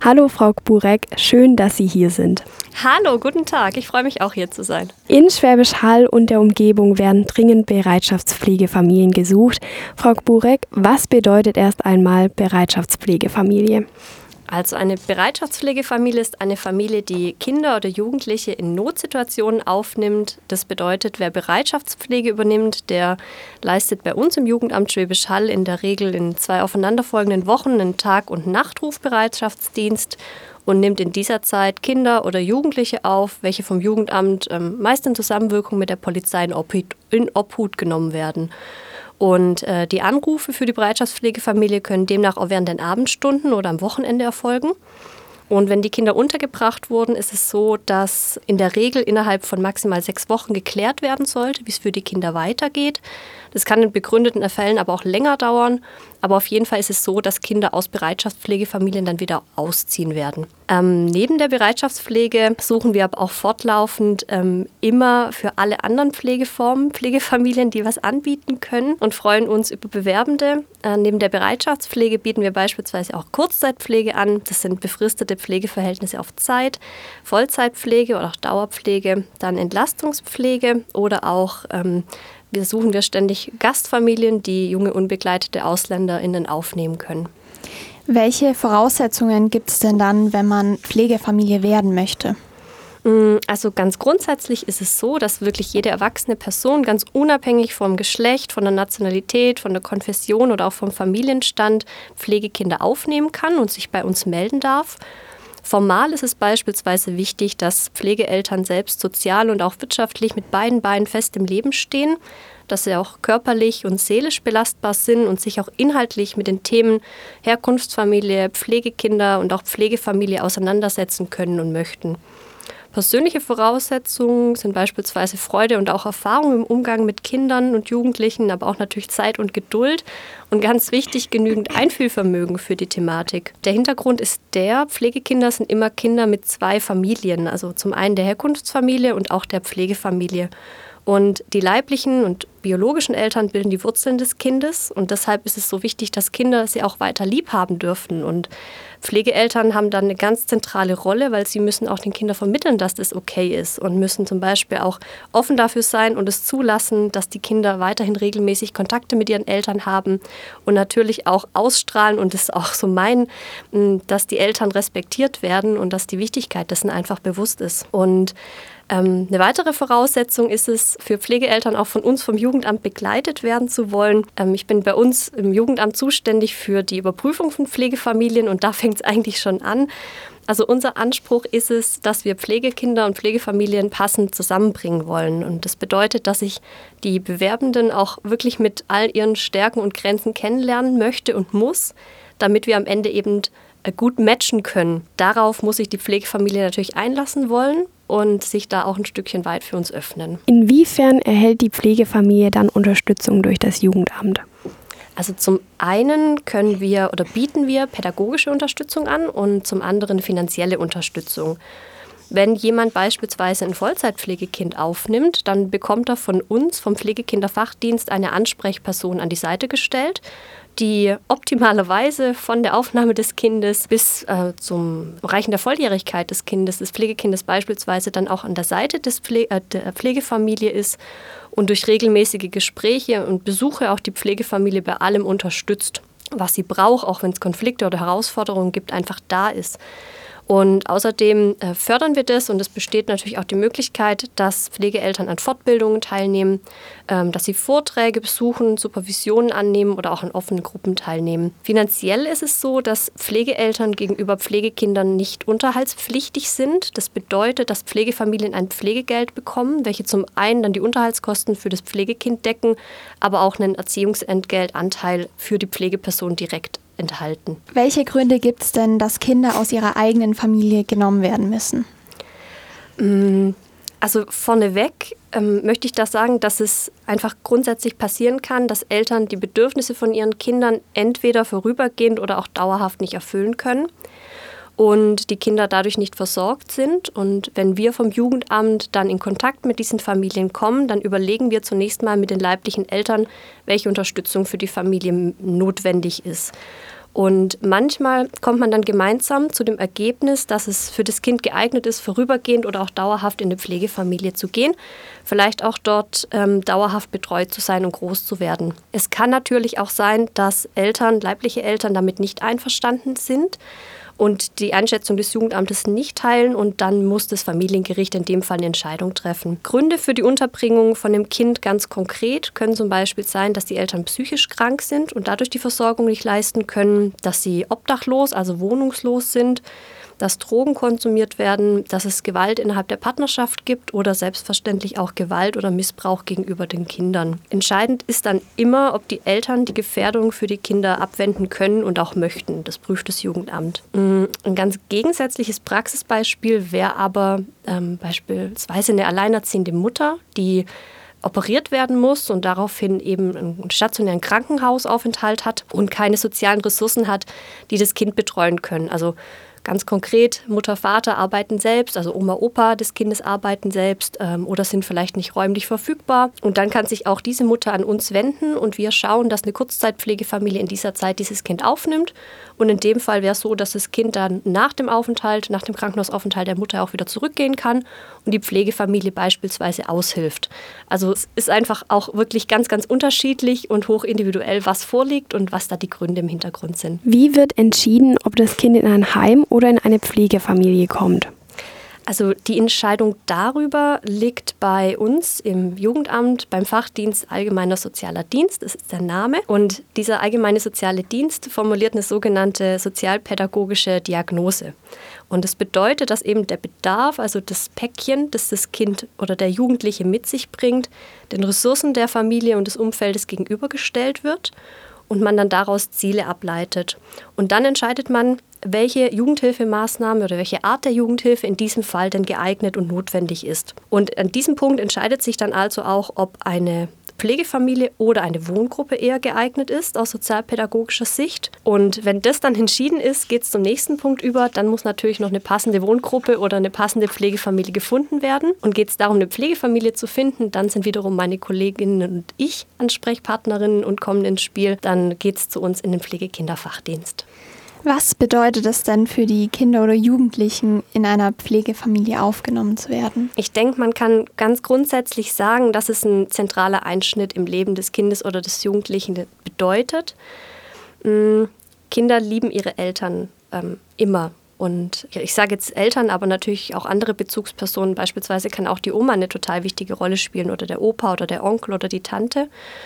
Hallo Frau Gburek, schön, dass Sie hier sind. Hallo, guten Tag. Ich freue mich auch hier zu sein. In Schwäbisch Hall und der Umgebung werden dringend Bereitschaftspflegefamilien gesucht. Frau Gburek, was bedeutet erst einmal Bereitschaftspflegefamilie? Also eine Bereitschaftspflegefamilie ist eine Familie, die Kinder oder Jugendliche in Notsituationen aufnimmt. Das bedeutet, wer Bereitschaftspflege übernimmt, der leistet bei uns im Jugendamt Schwäbisch Hall in der Regel in 2 aufeinanderfolgenden Wochen einen Tag- und Nachtrufbereitschaftsdienst und nimmt in dieser Zeit Kinder oder Jugendliche auf, welche vom Jugendamt meist in Zusammenwirkung mit der Polizei in Obhut genommen werden. Und die Anrufe für die Bereitschaftspflegefamilie können demnach auch während den Abendstunden oder am Wochenende erfolgen. Und wenn die Kinder untergebracht wurden, ist es so, dass in der Regel innerhalb von maximal 6 Wochen geklärt werden sollte, wie es für die Kinder weitergeht. Das kann in begründeten Fällen aber auch länger dauern. Aber auf jeden Fall ist es so, dass Kinder aus Bereitschaftspflegefamilien dann wieder ausziehen werden. Neben der Bereitschaftspflege suchen wir aber auch fortlaufend immer für alle anderen Pflegeformen Pflegefamilien, die was anbieten können und freuen uns über Bewerbende. Neben der Bereitschaftspflege bieten wir beispielsweise auch Kurzzeitpflege an. Das sind befristete Pflegeverhältnisse auf Zeit, Vollzeitpflege oder auch Dauerpflege, dann Entlastungspflege oder auch suchen wir ständig Gastfamilien, die junge unbegleitete AusländerInnen aufnehmen können. Welche Voraussetzungen gibt es denn dann, wenn man Pflegefamilie werden möchte? Also ganz grundsätzlich ist es so, dass wirklich jede erwachsene Person ganz unabhängig vom Geschlecht, von der Nationalität, von der Konfession oder auch vom Familienstand Pflegekinder aufnehmen kann und sich bei uns melden darf. Formal ist es beispielsweise wichtig, dass Pflegeeltern selbst sozial und auch wirtschaftlich mit beiden Beinen fest im Leben stehen, dass sie auch körperlich und seelisch belastbar sind und sich auch inhaltlich mit den Themen Herkunftsfamilie, Pflegekinder und auch Pflegefamilie auseinandersetzen können und möchten. Persönliche Voraussetzungen sind beispielsweise Freude und auch Erfahrung im Umgang mit Kindern und Jugendlichen, aber auch natürlich Zeit und Geduld und ganz wichtig, genügend Einfühlvermögen für die Thematik. Der Hintergrund ist Pflegekinder sind immer Kinder mit 2 Familien, also zum einen der Herkunftsfamilie und auch der Pflegefamilie. Und die leiblichen und biologischen Eltern bilden die Wurzeln des Kindes und deshalb ist es so wichtig, dass Kinder sie auch weiter lieb haben dürfen. Und Pflegeeltern haben dann eine ganz zentrale Rolle, weil sie müssen auch den Kindern vermitteln, dass das okay ist und müssen zum Beispiel auch offen dafür sein und es zulassen, dass die Kinder weiterhin regelmäßig Kontakte mit ihren Eltern haben und natürlich auch ausstrahlen und es auch so meinen, dass die Eltern respektiert werden und dass die Wichtigkeit dessen einfach bewusst ist. Und eine weitere Voraussetzung ist es, für Pflegeeltern auch von uns vom Jugendamt begleitet werden zu wollen. Ich bin bei uns im Jugendamt zuständig für die Überprüfung von Pflegefamilien und da fängt es eigentlich schon an. Also unser Anspruch ist es, dass wir Pflegekinder und Pflegefamilien passend zusammenbringen wollen. Und das bedeutet, dass ich die Bewerbenden auch wirklich mit all ihren Stärken und Grenzen kennenlernen möchte und muss, damit wir am Ende eben gut matchen können. Darauf muss sich die Pflegefamilie natürlich einlassen wollen und sich da auch ein Stückchen weit für uns öffnen. Inwiefern erhält die Pflegefamilie dann Unterstützung durch das Jugendamt? Also zum einen bieten wir pädagogische Unterstützung an und zum anderen finanzielle Unterstützung. Wenn jemand beispielsweise ein Vollzeitpflegekind aufnimmt, dann bekommt er von uns, vom Pflegekinderfachdienst, eine Ansprechperson an die Seite gestellt, die optimalerweise von der Aufnahme des Kindes bis zum Erreichen der Volljährigkeit des Pflegekindes beispielsweise dann auch an der Seite der Pflegefamilie ist und durch regelmäßige Gespräche und Besuche auch die Pflegefamilie bei allem unterstützt, was sie braucht, auch wenn es Konflikte oder Herausforderungen gibt, einfach da ist. Und außerdem fördern wir das und es besteht natürlich auch die Möglichkeit, dass Pflegeeltern an Fortbildungen teilnehmen, dass sie Vorträge besuchen, Supervisionen annehmen oder auch an offenen Gruppen teilnehmen. Finanziell ist es so, dass Pflegeeltern gegenüber Pflegekindern nicht unterhaltspflichtig sind. Das bedeutet, dass Pflegefamilien ein Pflegegeld bekommen, welche zum einen dann die Unterhaltskosten für das Pflegekind decken, aber auch einen Erziehungsentgeltanteil für die Pflegeperson direkt enthalten. Welche Gründe gibt es denn, dass Kinder aus ihrer eigenen Familie genommen werden müssen? Also vorneweg möchte ich da sagen, dass es einfach grundsätzlich passieren kann, dass Eltern die Bedürfnisse von ihren Kindern entweder vorübergehend oder auch dauerhaft nicht erfüllen können und die Kinder dadurch nicht versorgt sind. Und wenn wir vom Jugendamt dann in Kontakt mit diesen Familien kommen, dann überlegen wir zunächst mal mit den leiblichen Eltern, welche Unterstützung für die Familie notwendig ist. Und manchmal kommt man dann gemeinsam zu dem Ergebnis, dass es für das Kind geeignet ist, vorübergehend oder auch dauerhaft in eine Pflegefamilie zu gehen, vielleicht auch dort dauerhaft betreut zu sein und groß zu werden. Es kann natürlich auch sein, dass leibliche Eltern damit nicht einverstanden sind und die Einschätzung des Jugendamtes nicht teilen, und dann muss das Familiengericht in dem Fall eine Entscheidung treffen. Gründe für die Unterbringung von dem Kind ganz konkret können zum Beispiel sein, dass die Eltern psychisch krank sind und dadurch die Versorgung nicht leisten können, dass sie obdachlos, also wohnungslos sind, dass Drogen konsumiert werden, dass es Gewalt innerhalb der Partnerschaft gibt oder selbstverständlich auch Gewalt oder Missbrauch gegenüber den Kindern. Entscheidend ist dann immer, ob die Eltern die Gefährdung für die Kinder abwenden können und auch möchten. Das prüft das Jugendamt. Ein ganz gegensätzliches Praxisbeispiel wäre aber beispielsweise eine alleinerziehende Mutter, die operiert werden muss und daraufhin eben einen stationären Krankenhausaufenthalt hat und keine sozialen Ressourcen hat, die das Kind betreuen können. Also ganz konkret, Mutter, Vater arbeiten selbst, also Oma, Opa des Kindes arbeiten selbst oder sind vielleicht nicht räumlich verfügbar. Und dann kann sich auch diese Mutter an uns wenden und wir schauen, dass eine Kurzzeitpflegefamilie in dieser Zeit dieses Kind aufnimmt. Und in dem Fall wäre es so, dass das Kind dann nach dem Krankenhausaufenthalt der Mutter auch wieder zurückgehen kann und die Pflegefamilie beispielsweise aushilft. Also es ist einfach auch wirklich ganz, ganz unterschiedlich und hochindividuell, was vorliegt und was da die Gründe im Hintergrund sind. Wie wird entschieden, ob das Kind in ein Heim oder in eine Pflegefamilie kommt? Also die Entscheidung darüber liegt bei uns im Jugendamt beim Fachdienst Allgemeiner Sozialer Dienst, das ist der Name. Und dieser Allgemeine Soziale Dienst formuliert eine sogenannte sozialpädagogische Diagnose. Und das bedeutet, dass eben der Bedarf, also das Päckchen, das das Kind oder der Jugendliche mit sich bringt, den Ressourcen der Familie und des Umfeldes gegenübergestellt wird und man dann daraus Ziele ableitet. Und dann entscheidet man, welche Jugendhilfemaßnahme oder welche Art der Jugendhilfe in diesem Fall denn geeignet und notwendig ist. Und an diesem Punkt entscheidet sich dann also auch, ob eine Pflegefamilie oder eine Wohngruppe eher geeignet ist aus sozialpädagogischer Sicht. Und wenn das dann entschieden ist, geht es zum nächsten Punkt über. Dann muss natürlich noch eine passende Wohngruppe oder eine passende Pflegefamilie gefunden werden. Und geht es darum, eine Pflegefamilie zu finden, dann sind wiederum meine Kolleginnen und ich Ansprechpartnerinnen und kommen ins Spiel. Dann geht es zu uns in den Pflegekinderfachdienst. Was bedeutet es denn für die Kinder oder Jugendlichen, in einer Pflegefamilie aufgenommen zu werden? Ich denke, man kann ganz grundsätzlich sagen, dass es ein zentraler Einschnitt im Leben des Kindes oder des Jugendlichen bedeutet. Kinder lieben ihre Eltern immer. Und ich sage jetzt Eltern, aber natürlich auch andere Bezugspersonen. Beispielsweise kann auch die Oma eine total wichtige Rolle spielen oder der Opa oder der Onkel oder die Tante.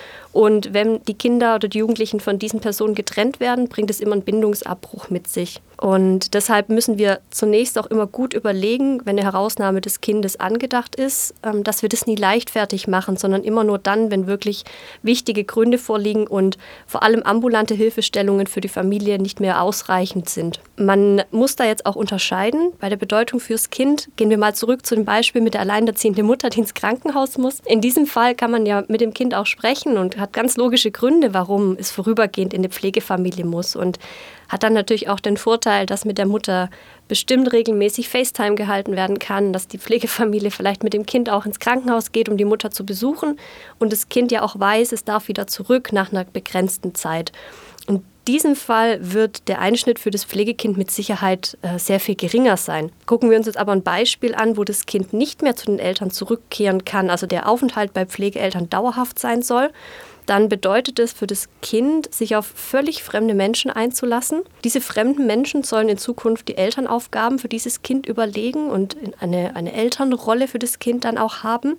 Und wenn die Kinder oder die Jugendlichen von diesen Personen getrennt werden, bringt es immer einen Bindungsabbruch mit sich. Und deshalb müssen wir zunächst auch immer gut überlegen, wenn eine Herausnahme des Kindes angedacht ist, dass wir das nie leichtfertig machen, sondern immer nur dann, wenn wirklich wichtige Gründe vorliegen und vor allem ambulante Hilfestellungen für die Familie nicht mehr ausreichend sind. Man muss da jetzt auch unterscheiden. Bei der Bedeutung fürs Kind gehen wir mal zurück zu dem Beispiel mit der alleinerziehenden Mutter, die ins Krankenhaus muss. In diesem Fall kann man ja mit dem Kind auch sprechen und hat ganz logische Gründe, warum es vorübergehend in eine Pflegefamilie muss, und hat dann natürlich auch den Vorteil, dass mit der Mutter bestimmt regelmäßig FaceTime gehalten werden kann, dass die Pflegefamilie vielleicht mit dem Kind auch ins Krankenhaus geht, um die Mutter zu besuchen, und das Kind ja auch weiß, es darf wieder zurück nach einer begrenzten Zeit. Und in diesem Fall wird der Einschnitt für das Pflegekind mit Sicherheit sehr viel geringer sein. Gucken wir uns jetzt aber ein Beispiel an, wo das Kind nicht mehr zu den Eltern zurückkehren kann, also der Aufenthalt bei Pflegeeltern dauerhaft sein soll, dann bedeutet es für das Kind, sich auf völlig fremde Menschen einzulassen. Diese fremden Menschen sollen in Zukunft die Elternaufgaben für dieses Kind überlegen und eine Elternrolle für das Kind dann auch haben.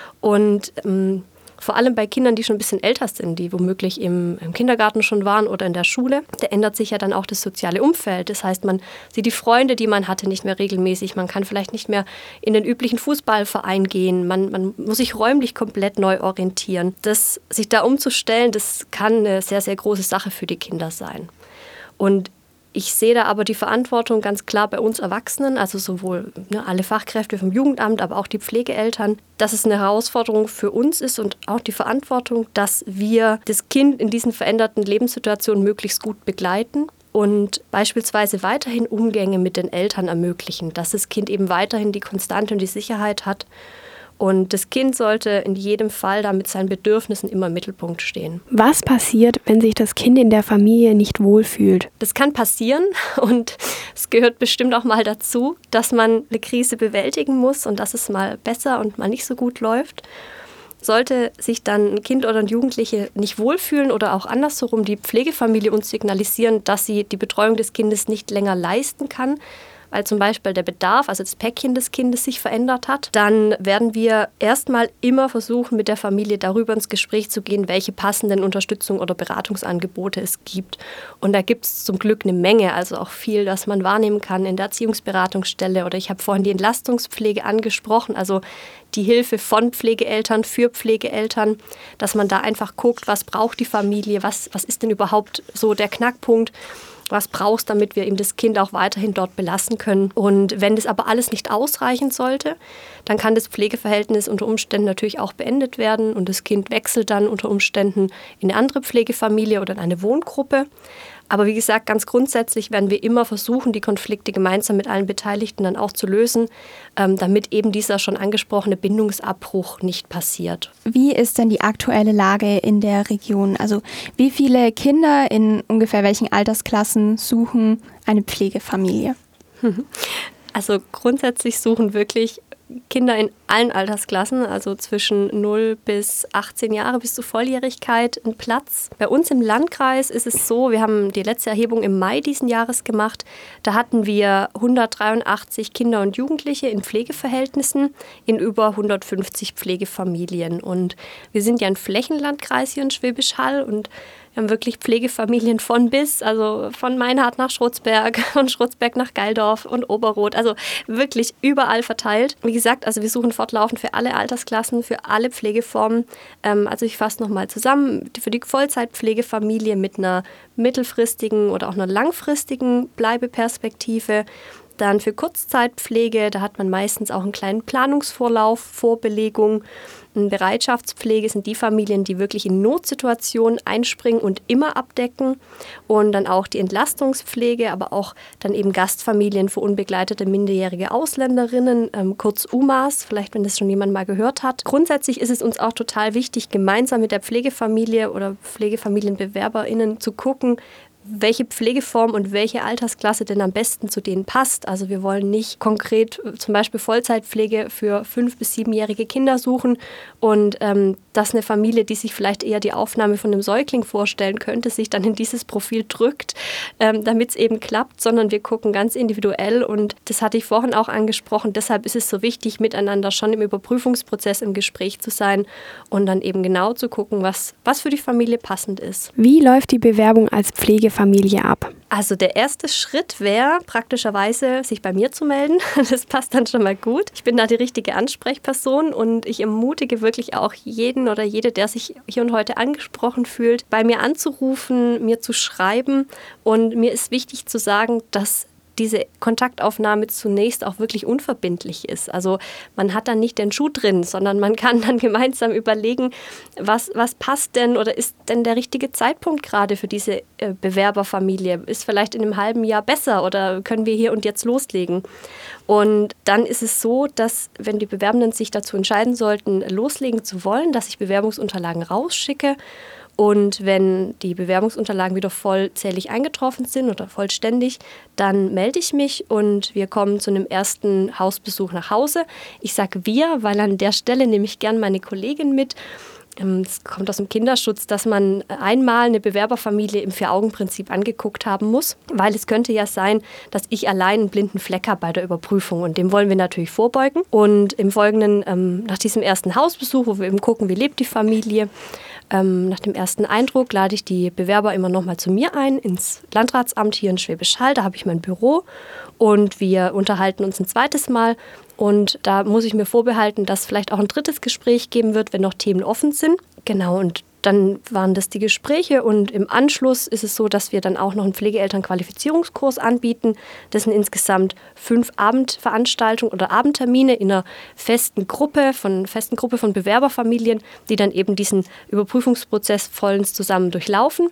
Und vor allem bei Kindern, die schon ein bisschen älter sind, die womöglich im Kindergarten schon waren oder in der Schule, da ändert sich ja dann auch das soziale Umfeld. Das heißt, man sieht die Freunde, die man hatte, nicht mehr regelmäßig. Man kann vielleicht nicht mehr in den üblichen Fußballverein gehen. Man muss sich räumlich komplett neu orientieren. Sich da umzustellen, das kann eine sehr, sehr große Sache für die Kinder sein. Und ich sehe da aber die Verantwortung ganz klar bei uns Erwachsenen, also sowohl alle Fachkräfte vom Jugendamt, aber auch die Pflegeeltern, dass es eine Herausforderung für uns ist und auch die Verantwortung, dass wir das Kind in diesen veränderten Lebenssituationen möglichst gut begleiten und beispielsweise weiterhin Umgänge mit den Eltern ermöglichen, dass das Kind eben weiterhin die Konstante und die Sicherheit hat. Und das Kind sollte in jedem Fall da mit seinen Bedürfnissen immer im Mittelpunkt stehen. Was passiert, wenn sich das Kind in der Familie nicht wohlfühlt? Das kann passieren und es gehört bestimmt auch mal dazu, dass man eine Krise bewältigen muss und dass es mal besser und mal nicht so gut läuft. Sollte sich dann ein Kind oder ein Jugendliche nicht wohlfühlen oder auch andersherum die Pflegefamilie uns signalisieren, dass sie die Betreuung des Kindes nicht länger leisten kann, weil zum Beispiel der Bedarf, also das Päckchen des Kindes sich verändert hat, dann werden wir erstmal immer versuchen, mit der Familie darüber ins Gespräch zu gehen, welche passenden Unterstützung oder Beratungsangebote es gibt. Und da gibt es zum Glück eine Menge, also auch viel, das man wahrnehmen kann in der Erziehungsberatungsstelle. Oder ich habe vorhin die Entlastungspflege angesprochen, also die Hilfe von Pflegeeltern für Pflegeeltern, dass man da einfach guckt, was braucht die Familie, was ist denn überhaupt so der Knackpunkt, was brauchst, damit wir eben das Kind auch weiterhin dort belassen können. Und wenn das aber alles nicht ausreichen sollte, dann kann das Pflegeverhältnis unter Umständen natürlich auch beendet werden und das Kind wechselt dann unter Umständen in eine andere Pflegefamilie oder in eine Wohngruppe. Aber wie gesagt, ganz grundsätzlich werden wir immer versuchen, die Konflikte gemeinsam mit allen Beteiligten dann auch zu lösen, damit eben dieser schon angesprochene Bindungsabbruch nicht passiert. Wie ist denn die aktuelle Lage in der Region? Also wie viele Kinder in ungefähr welchen Altersklassen suchen eine Pflegefamilie? Also grundsätzlich suchen wirklich Kinder in allen Altersklassen, also zwischen 0 bis 18 Jahre bis zur Volljährigkeit, einen Platz. Bei uns im Landkreis ist es so, wir haben die letzte Erhebung im Mai diesen Jahres gemacht. Da hatten wir 183 Kinder und Jugendliche in Pflegeverhältnissen in über 150 Pflegefamilien. Und wir sind ja ein Flächenlandkreis hier in Schwäbisch Hall und wir haben wirklich Pflegefamilien von bis, also von Meinhardt nach Schrutzberg, von Schrutzberg nach Geildorf und Oberroth, also wirklich überall verteilt. Wie gesagt, also wir suchen fortlaufend für alle Altersklassen, für alle Pflegeformen. Also ich fasse nochmal zusammen, für die Vollzeitpflegefamilie mit einer mittelfristigen oder auch einer langfristigen Bleibeperspektive. Dann für Kurzzeitpflege, da hat man meistens auch einen kleinen Planungsvorlauf, Vorbelegung. Bereitschaftspflege sind die Familien, die wirklich in Notsituationen einspringen und immer abdecken. Und dann auch die Entlastungspflege, aber auch dann eben Gastfamilien für unbegleitete minderjährige Ausländerinnen, kurz UMAs, vielleicht wenn das schon jemand mal gehört hat. Grundsätzlich ist es uns auch total wichtig, gemeinsam mit der Pflegefamilie oder PflegefamilienbewerberInnen zu gucken, welche Pflegeform und welche Altersklasse denn am besten zu denen passt. Also wir wollen nicht konkret zum Beispiel Vollzeitpflege für 5- bis 7-jährige Kinder suchen und dass eine Familie, die sich vielleicht eher die Aufnahme von einem Säugling vorstellen könnte, sich dann in dieses Profil drückt, damit es eben klappt, sondern wir gucken ganz individuell und das hatte ich vorhin auch angesprochen. Deshalb ist es so wichtig, miteinander schon im Überprüfungsprozess im Gespräch zu sein und dann eben genau zu gucken, was für die Familie passend ist. Wie läuft die Bewerbung als Pflegefamilie ab? Also der erste Schritt wäre praktischerweise, sich bei mir zu melden. Das passt dann schon mal gut. Ich bin da die richtige Ansprechperson und ich ermutige wirklich auch jeden oder jede, der sich hier und heute angesprochen fühlt, bei mir anzurufen, mir zu schreiben. Und mir ist wichtig zu sagen, dass diese Kontaktaufnahme zunächst auch wirklich unverbindlich ist. Also man hat dann nicht den Schuh drin, sondern man kann dann gemeinsam überlegen, was passt denn oder ist denn der richtige Zeitpunkt gerade für diese Bewerberfamilie? Ist vielleicht in einem halben Jahr besser oder können wir hier und jetzt loslegen? Und dann ist es so, dass wenn die Bewerbenden sich dazu entscheiden sollten, loslegen zu wollen, dass ich Bewerbungsunterlagen rausschicke. Und wenn die Bewerbungsunterlagen wieder vollzählig eingetroffen sind oder vollständig, dann melde ich mich und wir kommen zu einem ersten Hausbesuch nach Hause. Ich sage wir, weil an der Stelle nehme ich gern meine Kollegin mit. Es kommt aus dem Kinderschutz, dass man einmal eine Bewerberfamilie im 4-Augen-Prinzip angeguckt haben muss, weil es könnte ja sein, dass ich allein einen blinden Fleck habe bei der Überprüfung und dem wollen wir natürlich vorbeugen. Und im Folgenden, nach diesem ersten Hausbesuch, wo wir eben gucken, wie lebt die Familie, nach dem ersten Eindruck lade ich die Bewerber immer noch mal zu mir ein, ins Landratsamt hier in Schwäbisch Hall. Da habe ich mein Büro und wir unterhalten uns ein zweites Mal. Und da muss ich mir vorbehalten, dass vielleicht auch ein drittes Gespräch geben wird, wenn noch Themen offen sind. Genau, und dann waren das die Gespräche und im Anschluss ist es so, dass wir dann auch noch einen Pflegeelternqualifizierungskurs anbieten. Das sind insgesamt 5 Abendveranstaltungen oder Abendtermine in einer festen Gruppe von Bewerberfamilien, die dann eben diesen Überprüfungsprozess vollends zusammen durchlaufen.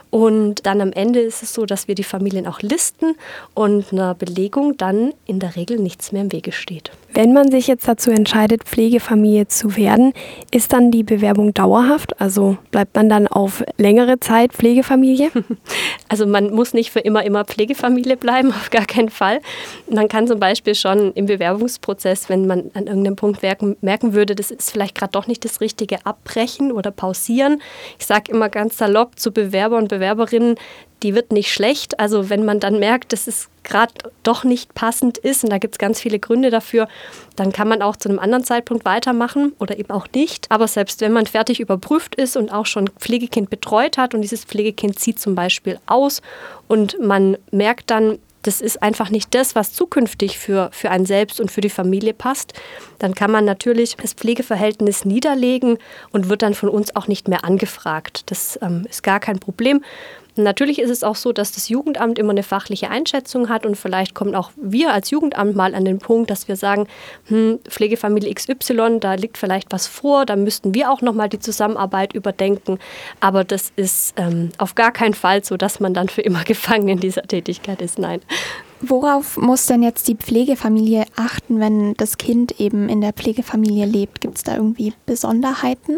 Und dann am Ende ist es so, dass wir die Familien auch listen und einer Belegung dann in der Regel nichts mehr im Wege steht. Wenn man sich jetzt dazu entscheidet, Pflegefamilie zu werden, ist dann die Bewerbung dauerhaft? Also bleibt man dann auf längere Zeit Pflegefamilie? Also man muss nicht für immer Pflegefamilie bleiben, auf gar keinen Fall. Man kann zum Beispiel schon im Bewerbungsprozess, wenn man an irgendeinem Punkt merken würde, das ist vielleicht gerade doch nicht das Richtige, abbrechen oder pausieren. Ich sage immer ganz salopp zu Bewerber und Bewerberinnen, die wird nicht schlecht. Also wenn man dann merkt, dass es gerade doch nicht passend ist, und da gibt es ganz viele Gründe dafür, dann kann man auch zu einem anderen Zeitpunkt weitermachen oder eben auch nicht. Aber selbst wenn man fertig überprüft ist und auch schon ein Pflegekind betreut hat und dieses Pflegekind zieht zum Beispiel aus und man merkt dann, das ist einfach nicht das, was zukünftig für einen selbst und für die Familie passt, dann kann man natürlich das Pflegeverhältnis niederlegen und wird dann von uns auch nicht mehr angefragt. Das ist gar kein Problem. Natürlich ist es auch so, dass das Jugendamt immer eine fachliche Einschätzung hat und vielleicht kommen auch wir als Jugendamt mal an den Punkt, dass wir sagen, Pflegefamilie XY, da liegt vielleicht was vor, da müssten wir auch nochmal die Zusammenarbeit überdenken. Aber das ist auf gar keinen Fall so, dass man dann für immer gefangen in dieser Tätigkeit ist. Nein. Worauf muss denn jetzt die Pflegefamilie achten, wenn das Kind eben in der Pflegefamilie lebt? Gibt es da irgendwie Besonderheiten?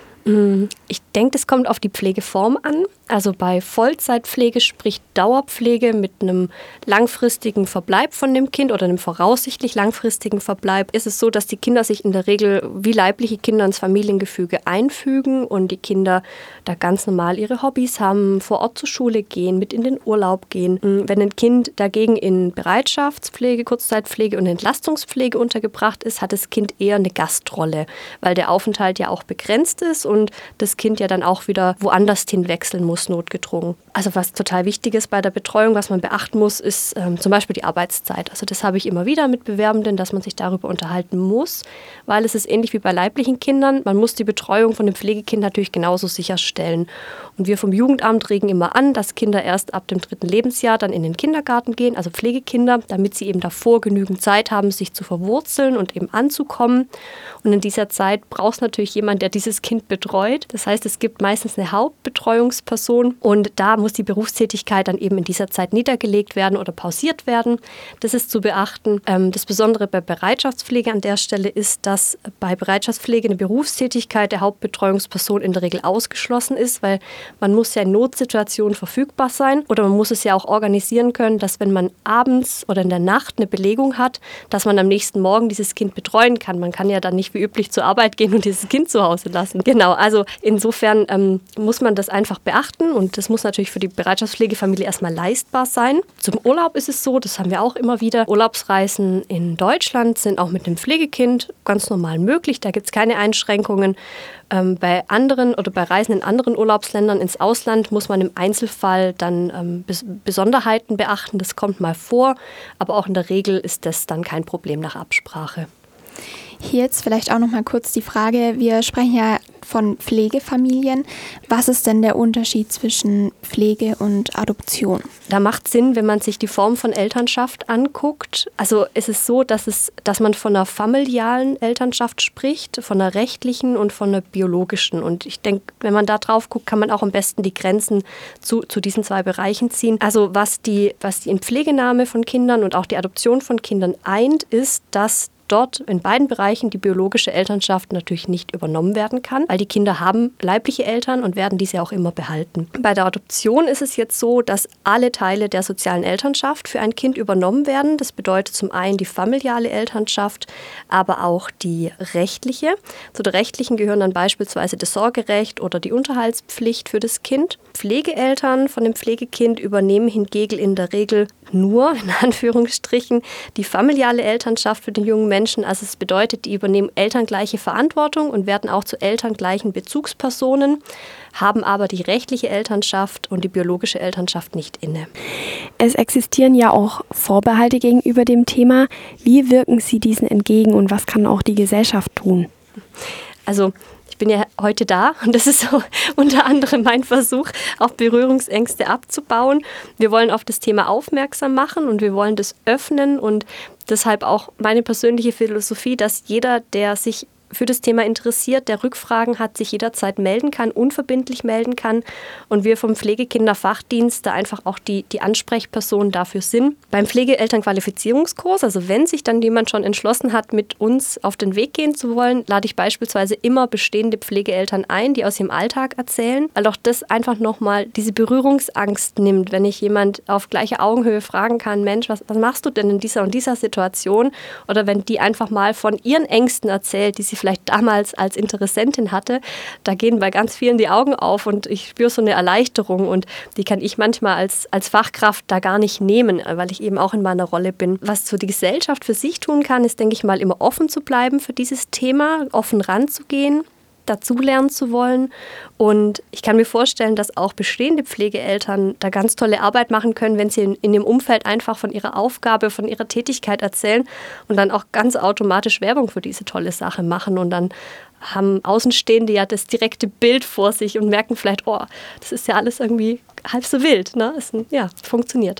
Ich denke, das kommt auf die Pflegeform an. Also bei Vollzeitpflege, sprich Dauerpflege mit einem langfristigen Verbleib von dem Kind oder einem voraussichtlich langfristigen Verbleib, ist es so, dass die Kinder sich in der Regel wie leibliche Kinder ins Familiengefüge einfügen und die Kinder da ganz normal ihre Hobbys haben, vor Ort zur Schule gehen, mit in den Urlaub gehen. Wenn ein Kind dagegen in Bereitschaftspflege, Kurzzeitpflege und Entlastungspflege untergebracht ist, hat das Kind eher eine Gastrolle, weil der Aufenthalt ja auch begrenzt ist und das Kind ja dann auch wieder woanders hin wechseln muss, notgedrungen. Also was total wichtig ist bei der Betreuung, was man beachten muss, ist zum Beispiel die Arbeitszeit. Also das habe ich immer wieder mit Bewerbenden, dass man sich darüber unterhalten muss, weil es ist ähnlich wie bei leiblichen Kindern. Man muss die Betreuung von dem Pflegekind natürlich genauso sicherstellen. Und wir vom Jugendamt regen immer an, dass Kinder erst ab dem 3. Lebensjahr dann in den Kindergarten gehen, also Pflegekinder, damit sie eben davor genügend Zeit haben, sich zu verwurzeln und eben anzukommen. Und in dieser Zeit braucht es natürlich jemand, der dieses Kind betreut. Das heißt, es gibt meistens eine Hauptbetreuungsperson und da muss die Berufstätigkeit dann eben in dieser Zeit niedergelegt werden oder pausiert werden. Das ist zu beachten. Das Besondere bei Bereitschaftspflege an der Stelle ist, dass bei Bereitschaftspflege eine Berufstätigkeit der Hauptbetreuungsperson in der Regel ausgeschlossen ist, weil man muss ja in Notsituationen verfügbar sein oder man muss es ja auch organisieren können, dass wenn man abends oder in der Nacht eine Belegung hat, dass man am nächsten Morgen dieses Kind betreuen kann. Man kann ja dann nicht wie üblich zur Arbeit gehen und dieses Kind zu Hause lassen. Genau, also insofern muss man das einfach beachten und das muss natürlich für die Bereitschaftspflegefamilie erstmal leistbar sein. Zum Urlaub ist es so, das haben wir auch immer wieder, Urlaubsreisen in Deutschland sind auch mit einem Pflegekind ganz normal möglich, da gibt es keine Einschränkungen. Bei anderen oder bei Reisen in anderen Urlaubsländern ins Ausland muss man im Einzelfall dann Besonderheiten beachten, das kommt mal vor, aber auch in der Regel ist das dann kein Problem nach Absprache. Hier jetzt vielleicht auch noch mal kurz die Frage, wir sprechen ja von Pflegefamilien. Was ist denn der Unterschied zwischen Pflege und Adoption? Da macht Sinn, wenn man sich die Form von Elternschaft anguckt. Also es ist so, dass man von einer familialen Elternschaft spricht, von einer rechtlichen und von einer biologischen. Und ich denke, wenn man da drauf guckt, kann man auch am besten die Grenzen zu diesen zwei Bereichen ziehen. Also was die Inpflegenahme von Kindern und auch die Adoption von Kindern eint, ist, dass dort in beiden Bereichen die biologische Elternschaft natürlich nicht übernommen werden kann, weil die Kinder haben leibliche Eltern und werden diese auch immer behalten. Bei der Adoption ist es jetzt so, dass alle Teile der sozialen Elternschaft für ein Kind übernommen werden. Das bedeutet zum einen die familiale Elternschaft, aber auch die rechtliche. Zu der rechtlichen gehören dann beispielsweise das Sorgerecht oder die Unterhaltspflicht für das Kind. Pflegeeltern von dem Pflegekind übernehmen hingegen in der Regel nur, in Anführungsstrichen, die familiale Elternschaft für den jungen Menschen. Also es bedeutet, die übernehmen elterngleiche Verantwortung und werden auch zu elterngleichen Bezugspersonen, haben aber die rechtliche Elternschaft und die biologische Elternschaft nicht inne. Es existieren ja auch Vorbehalte gegenüber dem Thema. Wie wirken Sie diesen entgegen und was kann auch die Gesellschaft tun? Also ich bin ja heute da und das ist so unter anderem mein Versuch, auch Berührungsängste abzubauen. Wir wollen auf das Thema aufmerksam machen und wir wollen das öffnen und deshalb auch meine persönliche Philosophie, dass jeder, der sich für das Thema interessiert, der Rückfragen hat, sich jederzeit melden kann, unverbindlich melden kann und wir vom Pflegekinderfachdienst da einfach auch die Ansprechperson dafür sind. Beim Pflegeelternqualifizierungskurs, also wenn sich dann jemand schon entschlossen hat, mit uns auf den Weg gehen zu wollen, lade ich beispielsweise immer bestehende Pflegeeltern ein, die aus ihrem Alltag erzählen, weil auch das einfach nochmal diese Berührungsangst nimmt, wenn ich jemand auf gleicher Augenhöhe fragen kann, Mensch, was machst du denn in dieser und dieser Situation? Oder wenn die einfach mal von ihren Ängsten erzählt, die sie vielleicht damals als Interessentin hatte, da gehen bei ganz vielen die Augen auf und ich spüre so eine Erleichterung und die kann ich manchmal als Fachkraft da gar nicht nehmen, weil ich eben auch in meiner Rolle bin. Was so die Gesellschaft für sich tun kann, ist, denke ich mal, immer offen zu bleiben für dieses Thema, offen ranzugehen, dazulernen zu wollen. Und ich kann mir vorstellen, dass auch bestehende Pflegeeltern da ganz tolle Arbeit machen können, wenn sie in dem Umfeld einfach von ihrer Aufgabe, von ihrer Tätigkeit erzählen und dann auch ganz automatisch Werbung für diese tolle Sache machen. Und dann haben Außenstehende ja das direkte Bild vor sich und merken vielleicht, oh, das ist ja alles irgendwie halb so wild. Ne? Funktioniert.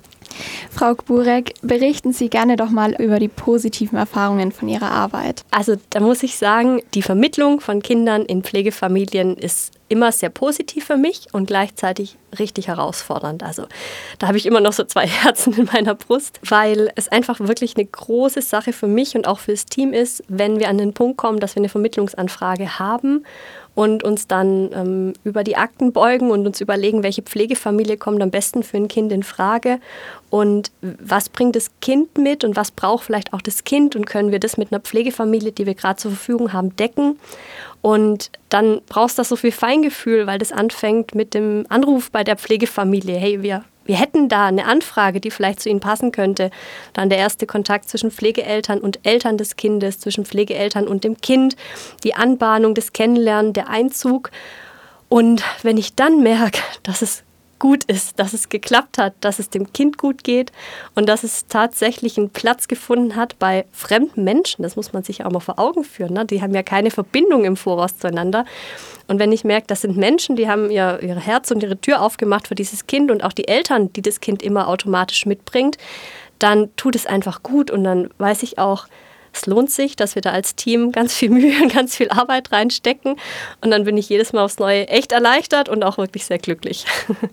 Frau Gburek, berichten Sie gerne doch mal über die positiven Erfahrungen von Ihrer Arbeit. Also da muss ich sagen, die Vermittlung von Kindern in Pflegefamilien ist immer sehr positiv für mich und gleichzeitig richtig herausfordernd. Also da habe ich immer noch so 2 Herzen in meiner Brust, weil es einfach wirklich eine große Sache für mich und auch fürs Team ist, wenn wir an den Punkt kommen, dass wir eine Vermittlungsanfrage haben und uns dann über die Akten beugen und uns überlegen, welche Pflegefamilie kommt am besten für ein Kind in Frage und was bringt das Kind mit und was braucht vielleicht auch das Kind und können wir das mit einer Pflegefamilie, die wir gerade zur Verfügung haben, decken. Und dann brauchst du so viel Feingefühl, weil das anfängt mit dem Anruf bei der Pflegefamilie. Hey, wir hätten da eine Anfrage, die vielleicht zu Ihnen passen könnte. Dann der erste Kontakt zwischen Pflegeeltern und Eltern des Kindes, zwischen Pflegeeltern und dem Kind, die Anbahnung, das Kennenlernen, der Einzug. Und wenn ich dann merke, dass es gut ist, dass es geklappt hat, dass es dem Kind gut geht und dass es tatsächlich einen Platz gefunden hat bei fremden Menschen, das muss man sich auch mal vor Augen führen, ne? Die haben ja keine Verbindung im Voraus zueinander. Und wenn ich merke, das sind Menschen, die haben ihr Herz und ihre Tür aufgemacht für dieses Kind und auch die Eltern, die das Kind immer automatisch mitbringt, dann tut es einfach gut und dann weiß ich auch, es lohnt sich, dass wir da als Team ganz viel Mühe und ganz viel Arbeit reinstecken. Und dann bin ich jedes Mal aufs Neue echt erleichtert und auch wirklich sehr glücklich.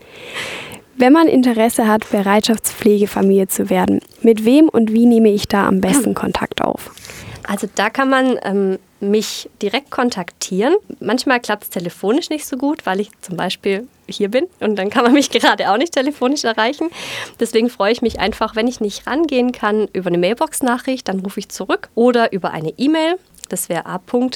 Wenn man Interesse hat, Bereitschaftspflegefamilie zu werden, mit wem und wie nehme ich da am besten Kontakt auf? Also da kann man mich direkt kontaktieren. Manchmal klappt es telefonisch nicht so gut, weil ich zum Beispiel hier bin und dann kann man mich gerade auch nicht telefonisch erreichen. Deswegen freue ich mich einfach, wenn ich nicht rangehen kann, über eine Mailbox-Nachricht, dann rufe ich zurück oder über eine E-Mail. Das wäre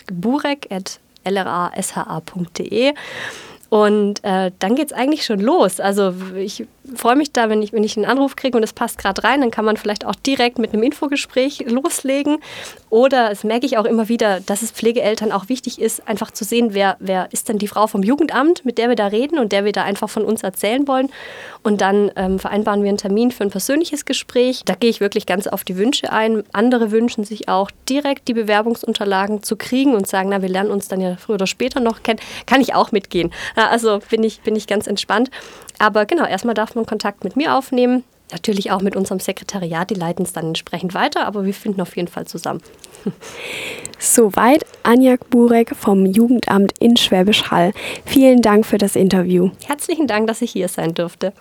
a.gburek@lrasha.de. Und dann geht es eigentlich schon los. Also ich freue mich da, wenn ich einen Anruf kriege und es passt gerade rein, dann kann man vielleicht auch direkt mit einem Infogespräch loslegen. Oder das merke ich auch immer wieder, dass es Pflegeeltern auch wichtig ist, einfach zu sehen, wer ist denn die Frau vom Jugendamt, mit der wir da reden und der wir da einfach von uns erzählen wollen. Und dann vereinbaren wir einen Termin für ein persönliches Gespräch. Da gehe ich wirklich ganz auf die Wünsche ein. Andere wünschen sich auch direkt die Bewerbungsunterlagen zu kriegen und sagen, na, wir lernen uns dann ja früher oder später noch kennen. Kann ich auch mitgehen. Also bin ich ganz entspannt. Aber genau, erstmal darf man Kontakt mit mir aufnehmen. Natürlich auch mit unserem Sekretariat, die leiten es dann entsprechend weiter, aber wir finden auf jeden Fall zusammen. Soweit Anja Gburek vom Jugendamt in Schwäbisch Hall. Vielen Dank für das Interview. Herzlichen Dank, dass ich hier sein durfte.